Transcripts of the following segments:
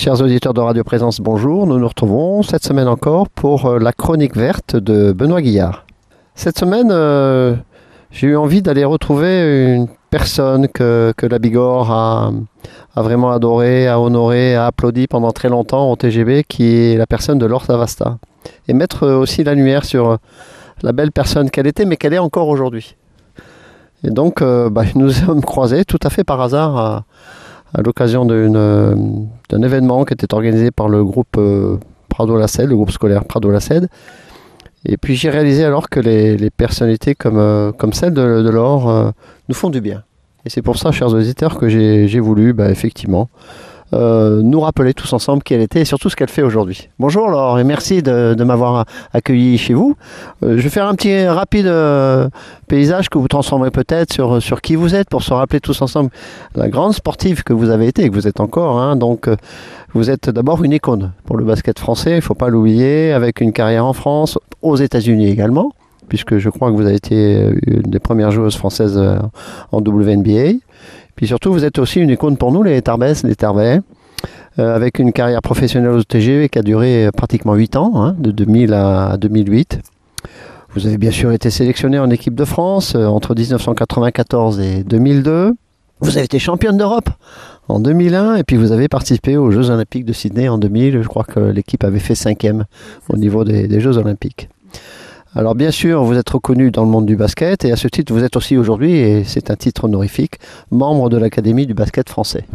Chers auditeurs de Radio Présence, bonjour. Nous nous retrouvons cette semaine encore pour la chronique verte de Benoît Guillard. Cette semaine, j'ai eu envie d'aller retrouver une personne que la Bigorre a vraiment adoré, a honoré, a applaudi pendant très longtemps au TGV, qui est la personne de Laure Savasta. Et mettre aussi la lumière sur la belle personne qu'elle était, mais qu'elle est encore aujourd'hui. Et donc, nous nous sommes croisés tout à fait par hasard à l'occasion d'un événement qui était organisé par le groupe Prado-Lacède, le groupe scolaire Prado-Lacède. Et puis j'ai réalisé alors que les personnalités comme celle de Laure nous font du bien. Et c'est pour ça, chers auditeurs, que j'ai voulu effectivement nous rappeler tous ensemble qui elle était et surtout ce qu'elle fait aujourd'hui. Bonjour Laure et merci de m'avoir accueilli chez vous. Je vais faire un petit rapide paysage que vous transformerez peut-être sur qui vous êtes pour se rappeler tous ensemble la grande sportive que vous avez été et que vous êtes encore. Donc vous êtes d'abord une icône pour le basket français, il ne faut pas l'oublier, avec une carrière en France, aux États-Unis également, puisque je crois que vous avez été une des premières joueuses françaises en WNBA. Puis surtout, vous êtes aussi une icône pour nous, les Tarbès, les Tarbais, avec une carrière professionnelle au TGV qui a duré pratiquement 8 ans, de 2000 à 2008. Vous avez bien sûr été sélectionné en équipe de France entre 1994 et 2002. Vous avez été championne d'Europe en 2001 et puis vous avez participé aux Jeux Olympiques de Sydney en 2000. Je crois que l'équipe avait fait 5e au niveau des Jeux Olympiques. Alors bien sûr, vous êtes reconnu dans le monde du basket et à ce titre, vous êtes aussi aujourd'hui, et c'est un titre honorifique, membre de l'Académie du basket français.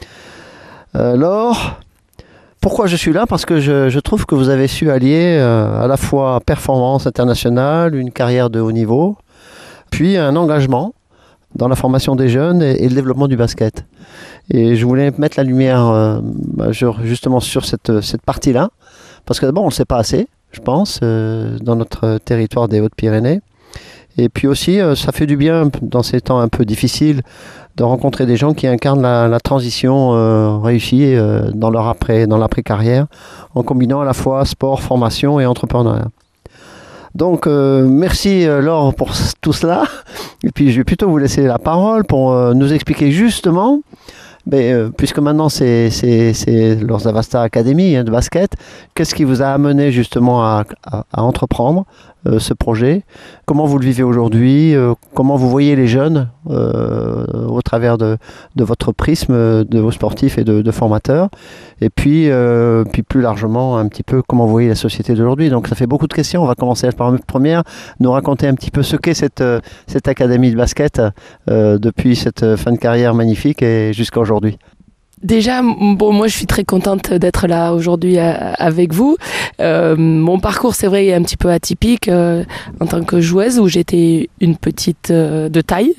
Laure, pourquoi je suis là? Parce que je trouve que vous avez su allier à la fois performance internationale, une carrière de haut niveau, puis un engagement dans la formation des jeunes et le développement du basket. Et je voulais mettre la lumière justement sur cette partie-là, parce que d'abord, on ne le sait pas assez, je pense, dans notre territoire des Hautes-Pyrénées. Et puis aussi, ça fait du bien, dans ces temps un peu difficiles, de rencontrer des gens qui incarnent la transition réussie dans l'après-carrière, en combinant à la fois sport, formation et entrepreneuriat. Donc, merci Laure pour tout cela. Et puis, je vais plutôt vous laisser la parole pour nous expliquer justement, puisque maintenant c'est Laure Savasta Academy de basket, qu'est-ce qui vous a amené justement à entreprendre ce projet? Comment vous le vivez aujourd'hui? Comment vous voyez les jeunes au travers de votre prisme de vos sportifs et de formateurs? Et puis plus largement un petit peu comment vous voyez la société d'aujourd'hui. Donc ça fait beaucoup de questions. On va commencer par la première, nous raconter un petit peu ce qu'est cette académie de basket depuis cette fin de carrière magnifique et jusqu'à aujourd'hui. Déjà, moi je suis très contente d'être là aujourd'hui avec vous. Mon parcours, c'est vrai, est un petit peu atypique en tant que joueuse, où j'étais une petite de taille,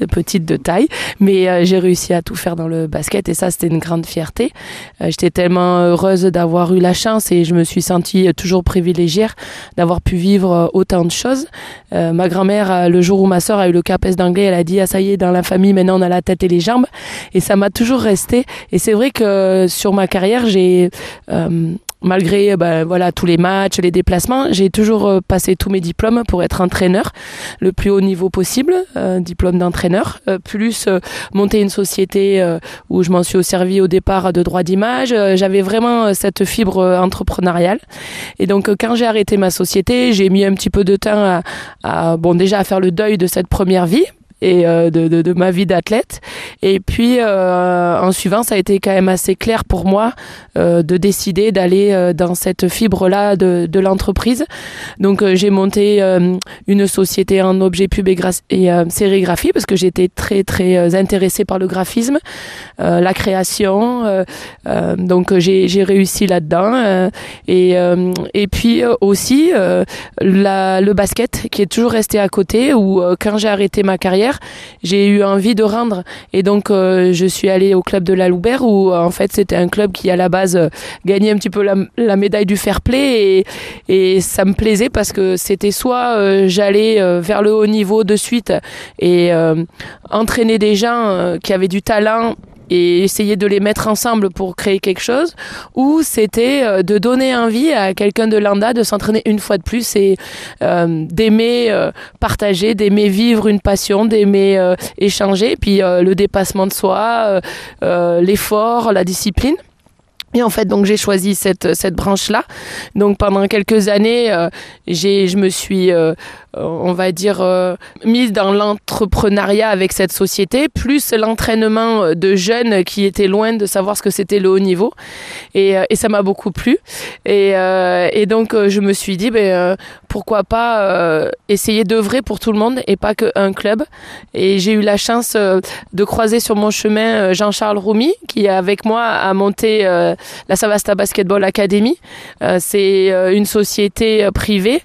mais j'ai réussi à tout faire dans le basket et ça, c'était une grande fierté. J'étais tellement heureuse d'avoir eu la chance et je me suis sentie toujours privilégiée d'avoir pu vivre autant de choses. Ma grand-mère, le jour où ma sœur a eu le CAPES d'anglais, elle a dit « Ah ça y est, dans la famille, maintenant on a la tête et les jambes ». Et ça m'a toujours resté. Et c'est vrai que sur ma carrière, j'ai malgré tous les matchs, les déplacements, j'ai toujours passé tous mes diplômes pour être entraîneur le plus haut niveau possible, diplôme d'entraîneur, plus monter une société où je m'en suis servi au départ de droit d'image. J'avais vraiment cette fibre entrepreneuriale. Et donc quand j'ai arrêté ma société, j'ai mis un petit peu de temps à faire le deuil de cette première vie et de ma vie d'athlète. Et puis en suivant, ça a été quand même assez clair pour moi de décider d'aller dans cette fibre-là de l'entreprise. Donc j'ai monté une société en objets pub et sérigraphie parce que j'étais très très intéressée par le graphisme, la création. Donc j'ai réussi là-dedans. Et puis aussi le basket qui est toujours resté à côté, où quand j'ai arrêté ma carrière, j'ai eu envie de rendre et donc je suis allée au club de la Loubert où en fait c'était un club qui à la base gagnait un petit peu la médaille du fair play et ça me plaisait parce que c'était soit j'allais vers le haut niveau de suite et entraîner des gens qui avaient du talent et essayer de les mettre ensemble pour créer quelque chose, ou c'était de donner envie à quelqu'un de lambda de s'entraîner une fois de plus et d'aimer partager, d'aimer vivre une passion, d'aimer échanger, puis le dépassement de soi, l'effort, la discipline. Et en fait, donc j'ai choisi cette branche-là. Donc pendant quelques années, je me suis, on va dire, mise dans l'entrepreneuriat avec cette société, plus l'entraînement de jeunes qui étaient loin de savoir ce que c'était le haut niveau. Et ça m'a beaucoup plu. Et donc je me suis dit, pourquoi pas essayer d'œuvrer pour tout le monde et pas qu'un club. Et j'ai eu la chance de croiser sur mon chemin Jean-Charles Roumy, qui avec moi a monté la Savasta Basketball Academy. C'est une société privée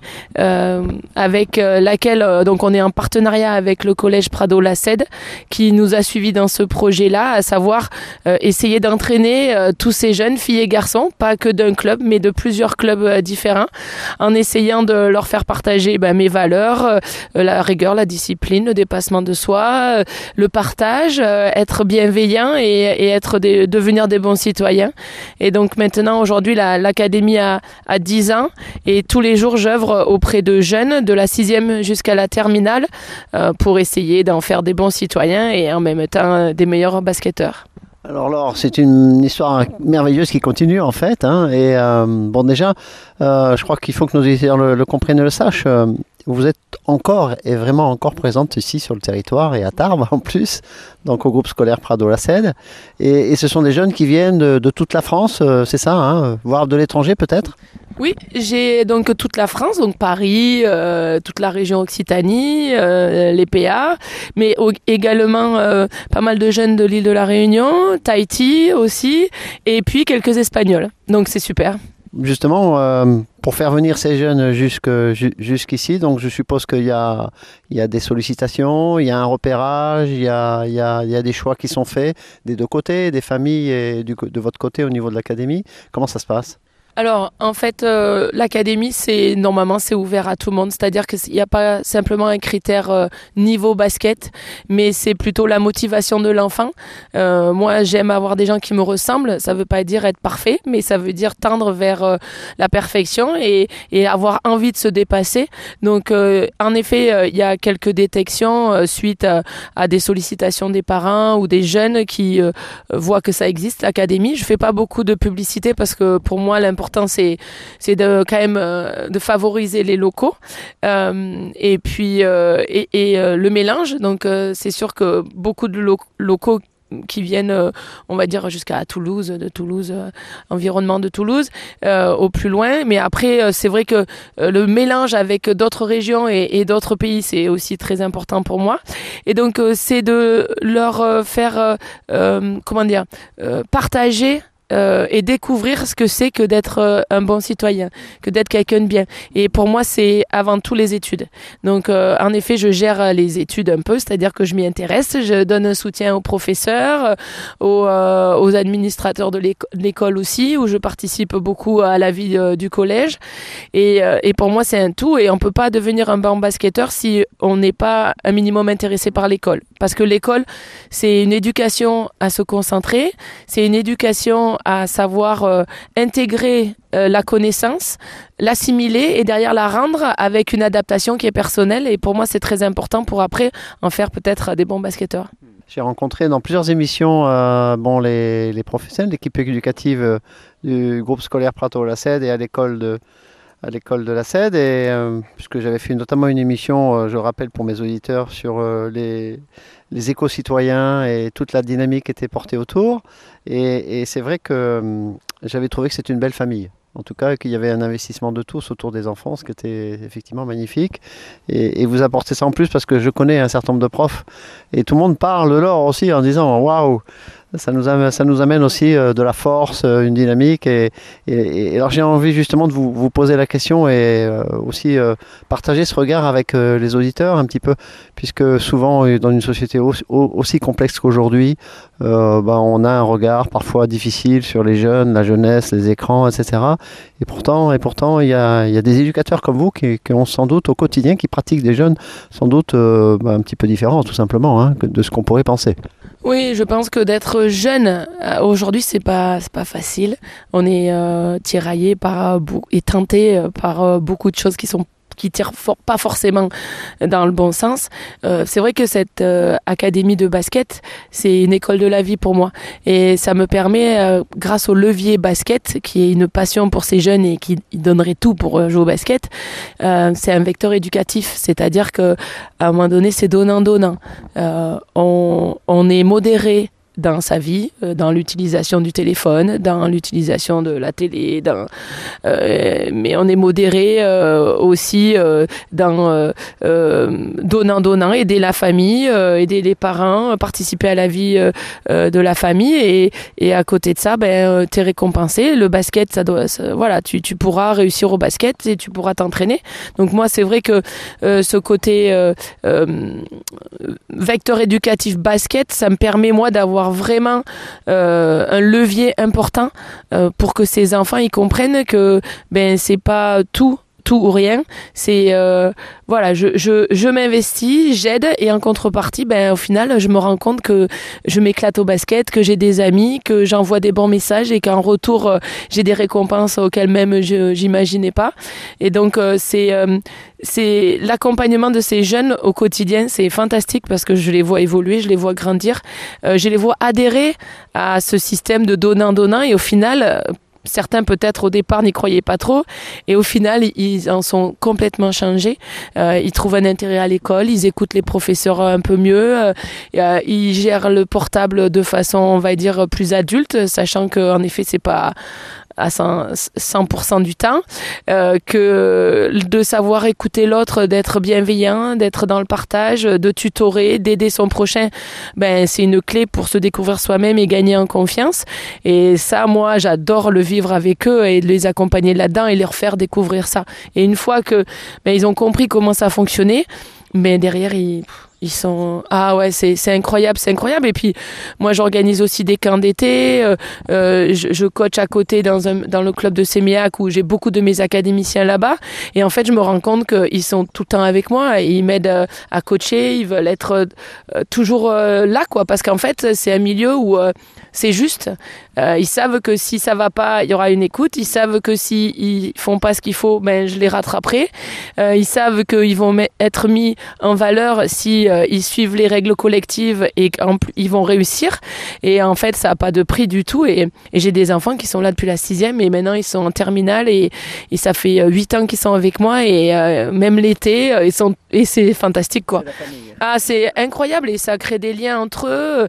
avec laquelle donc on est en partenariat avec le collège Prado-Lacède qui nous a suivis dans ce projet-là, à savoir essayer d'entraîner tous ces jeunes filles et garçons, pas que d'un club, mais de plusieurs clubs différents, en essayant de leur faire partager mes valeurs, la rigueur, la discipline, le dépassement de soi, le partage, être bienveillant et devenir des bons citoyens. Et donc maintenant, aujourd'hui, l'académie a 10 ans et tous les jours, j'œuvre auprès de jeunes de la 6e jusqu'à la terminale pour essayer d'en faire des bons citoyens et en même temps des meilleurs basketteurs. Alors Laure, c'est une histoire merveilleuse qui continue en fait. Et déjà, je crois qu'il faut que nos auditeurs le comprennent et le sachent. Vous êtes vraiment encore présente ici sur le territoire et à Tarbes en plus, donc au groupe scolaire Prado-Lacède. Et ce sont des jeunes qui viennent de toute la France, c'est ça, voire de l'étranger peut-être ? Oui, j'ai donc toute la France, donc Paris, toute la région Occitanie, les PA, mais également pas mal de jeunes de l'île de la Réunion, Tahiti aussi, et puis quelques Espagnols. Donc c'est super. Justement, pour faire venir ces jeunes jusqu'ici, donc je suppose qu'il y a des sollicitations, il y a un repérage, il y a des choix qui sont faits des deux côtés, des familles et de votre côté au niveau de l'académie. Comment ça se passe ? Alors, en fait, l'académie, normalement, c'est ouvert à tout le monde. C'est-à-dire qu'il n'y a pas simplement un critère niveau basket, mais c'est plutôt la motivation de l'enfant. Moi, j'aime avoir des gens qui me ressemblent. Ça ne veut pas dire être parfait, mais ça veut dire tendre vers la perfection et avoir envie de se dépasser. Donc, en effet, il y a quelques détections suite à des sollicitations des parents ou des jeunes qui voient que ça existe, l'académie. Je ne fais pas beaucoup de publicité parce que pour moi, l'important c'est quand même de favoriser les locaux et puis le mélange. Donc c'est sûr que beaucoup de locaux qui viennent, on va dire, jusqu'à Toulouse, environnement de Toulouse, au plus loin. Mais après, c'est vrai que le mélange avec d'autres régions et d'autres pays, c'est aussi très important pour moi. Et donc, c'est de leur faire, partager et découvrir ce que c'est que d'être un bon citoyen, que d'être quelqu'un de bien. Et pour moi, c'est avant tout les études. Donc, en effet, je gère les études un peu, c'est-à-dire que je m'y intéresse, je donne un soutien aux professeurs, aux administrateurs de l'école aussi, où je participe beaucoup à la vie du collège. Et pour moi, c'est un tout, et on peut pas devenir un bon basketteur si on n'est pas un minimum intéressé par l'école. Parce que l'école, c'est une éducation à se concentrer, c'est une éducation à savoir intégrer la connaissance, l'assimiler et derrière la rendre avec une adaptation qui est personnelle. Et pour moi, c'est très important pour après en faire peut-être des bons basketteurs. J'ai rencontré dans plusieurs émissions les professionnels, l'équipe éducative du groupe scolaire Prado-Lacède et à l'école de Lacède, et puisque j'avais fait notamment une émission, je rappelle pour mes auditeurs, sur les éco-citoyens et toute la dynamique qui était portée autour. Et c'est vrai que j'avais trouvé que c'était une belle famille. En tout cas, qu'il y avait un investissement de tous autour des enfants, ce qui était effectivement magnifique. Et vous apportez ça en plus parce que je connais un certain nombre de profs et tout le monde parle de l'or aussi en disant waouh, ça nous amène aussi de la force, une dynamique. Et alors j'ai envie justement de vous poser la question et aussi partager ce regard avec les auditeurs un petit peu, puisque souvent dans une société aussi complexe qu'aujourd'hui, on a un regard parfois difficile sur les jeunes, la jeunesse, les écrans, etc. Et pourtant, il y a des éducateurs comme vous qui ont sans doute au quotidien, qui pratiquent des jeunes sans doute un petit peu différents tout simplement de ce qu'on pourrait penser. Oui, je pense que d'être jeune aujourd'hui, c'est pas facile. On est tiraillé et tenté par beaucoup de choses qui sont qui tire pas forcément dans le bon sens. C'est vrai que cette académie de basket, c'est une école de la vie pour moi. Et ça me permet, grâce au levier basket, qui est une passion pour ces jeunes et qui donnerait tout pour jouer au basket, c'est un vecteur éducatif. C'est-à-dire qu'à un moment donné, c'est donnant-donnant. On est modéré dans sa vie, dans l'utilisation du téléphone, dans l'utilisation de la télé, mais on est modéré aussi dans donnant, aider la famille, aider les parents, participer à la vie de la famille et à côté de ça, t'es récompensé. Le basket, voilà, tu pourras réussir au basket et tu pourras t'entraîner. Donc moi, c'est vrai que ce côté vecteur éducatif basket, ça me permet moi d'avoir vraiment un levier important pour que ces enfants ils comprennent que c'est pas tout ou rien, c'est voilà, je m'investis, j'aide et en contrepartie au final je me rends compte que je m'éclate au basket, que j'ai des amis, que j'envoie des bons messages et qu'en retour j'ai des récompenses auxquelles même j'imaginais pas. Et donc c'est l'accompagnement de ces jeunes au quotidien, c'est fantastique parce que je les vois évoluer, je les vois grandir, je les vois adhérer à ce système de donnant et au final certains peut-être au départ n'y croyaient pas trop et au final ils en sont complètement changés. Ils trouvent un intérêt à l'école, ils écoutent les professeurs un peu mieux, ils gèrent le portable de façon on va dire plus adulte, sachant que en effet c'est pas à 100% du temps, que de savoir écouter l'autre, d'être bienveillant, d'être dans le partage, de tutorer, d'aider son prochain, c'est une clé pour se découvrir soi-même et gagner en confiance. Et ça, moi, j'adore le vivre avec eux et les accompagner là-dedans et leur faire découvrir ça. Et une fois que ils ont compris comment ça fonctionnait, derrière, ils sont c'est incroyable. Et puis moi j'organise aussi des camps d'été, je coach à côté dans le club de Séméac où j'ai beaucoup de mes académiciens là-bas et en fait je me rends compte qu'ils sont tout le temps avec moi et ils m'aident à coacher, ils veulent être toujours là quoi, parce qu'en fait c'est un milieu où c'est juste, ils savent que si ça va pas il y aura une écoute, ils savent que si ils font pas ce qu'il faut je les rattraperai, ils savent qu'ils vont être mis en valeur si ils suivent les règles collectives et ils vont réussir. Et en fait, ça n'a pas de prix du tout. Et j'ai des enfants qui sont là depuis la 6e et maintenant ils sont en terminale et ça fait 8 ans qu'ils sont avec moi et même l'été, et c'est fantastique quoi. C'est incroyable et ça crée des liens entre eux.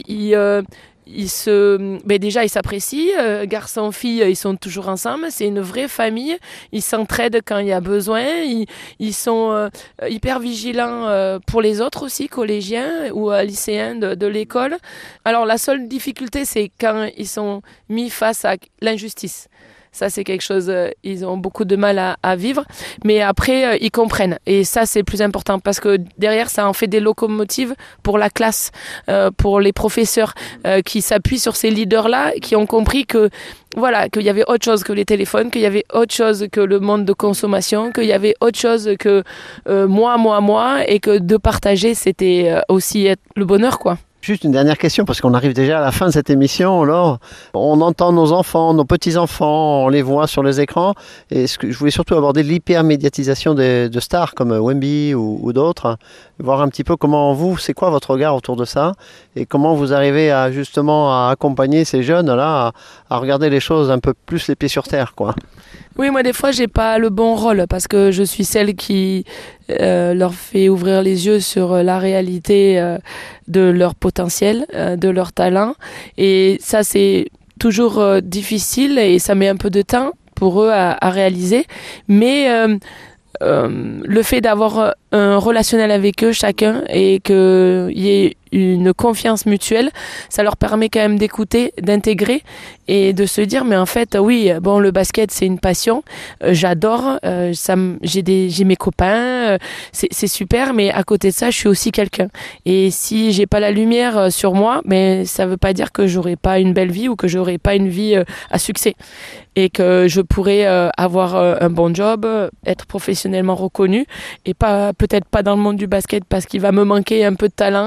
Déjà ils s'apprécient, garçons filles ils sont toujours ensemble, c'est une vraie famille, ils s'entraident quand il y a besoin, ils sont hyper vigilants pour les autres aussi, collégiens ou lycéens de l'école. Alors la seule difficulté c'est quand ils sont mis face à l'injustice. Ça, c'est quelque chose, ils ont beaucoup de mal à vivre. Mais après, ils comprennent. Et ça, c'est le plus important parce que derrière, ça en fait des locomotives pour la classe, pour les professeurs qui s'appuient sur ces leaders-là, qui ont compris que voilà, qu'il y avait autre chose que les téléphones, qu'il y avait autre chose que le monde de consommation, qu'il y avait autre chose que moi, et que de partager, c'était aussi le bonheur, quoi. Juste une dernière question, parce qu'on arrive déjà à la fin de cette émission. Alors, on entend nos enfants, nos petits-enfants, on les voit sur les écrans. Et je voulais surtout aborder l'hyper-médiatisation de stars comme Wemby ou d'autres. Voir un petit peu c'est quoi votre regard autour de ça et comment vous arrivez à accompagner ces jeunes-là à regarder les choses un peu plus les pieds sur terre, quoi. Oui, moi des fois j'ai pas le bon rôle parce que je suis celle qui leur fait ouvrir les yeux sur la réalité de leur potentiel, de leur talent. Et ça c'est toujours difficile et ça met un peu de temps pour eux à réaliser. Mais le fait d'avoir un relationnel avec eux chacun et qu'il y ait une confiance mutuelle, ça leur permet quand même d'écouter, d'intégrer et de se dire mais en fait oui, bon, le basket c'est une passion, j'adore, j'ai mes copains, c'est super, mais à côté de ça je suis aussi quelqu'un et si j'ai pas la lumière sur moi, mais ça veut pas dire que j'aurai pas une belle vie ou que j'aurai pas une vie à succès et que je pourrais avoir un bon job, être professionnellement reconnu et peut-être pas dans le monde du basket parce qu'il va me manquer un peu de talent, un peu de rigueur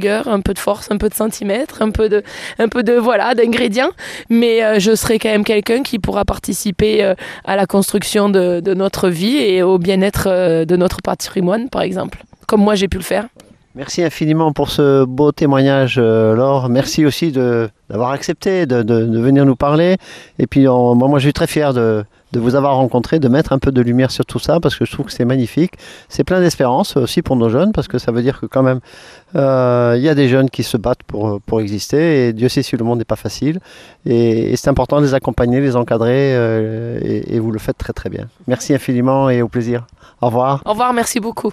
rigueur, un peu de force, un peu de centimètres, un peu de voilà, d'ingrédients. Mais je serai quand même quelqu'un qui pourra participer à la construction de notre vie et au bien-être de notre patrimoine, par exemple, comme moi j'ai pu le faire. Merci infiniment pour ce beau témoignage, Laure. Merci aussi d'avoir accepté de venir nous parler. Et puis, moi, je suis très fier de vous avoir rencontré, de mettre un peu de lumière sur tout ça, parce que je trouve que c'est magnifique. C'est plein d'espérance aussi pour nos jeunes, parce que ça veut dire que quand même, il y a des jeunes qui se battent pour exister. Et Dieu sait si le monde n'est pas facile. Et c'est important de les accompagner, les encadrer, et vous le faites très très bien. Merci infiniment et au plaisir. Au revoir. Au revoir, merci beaucoup.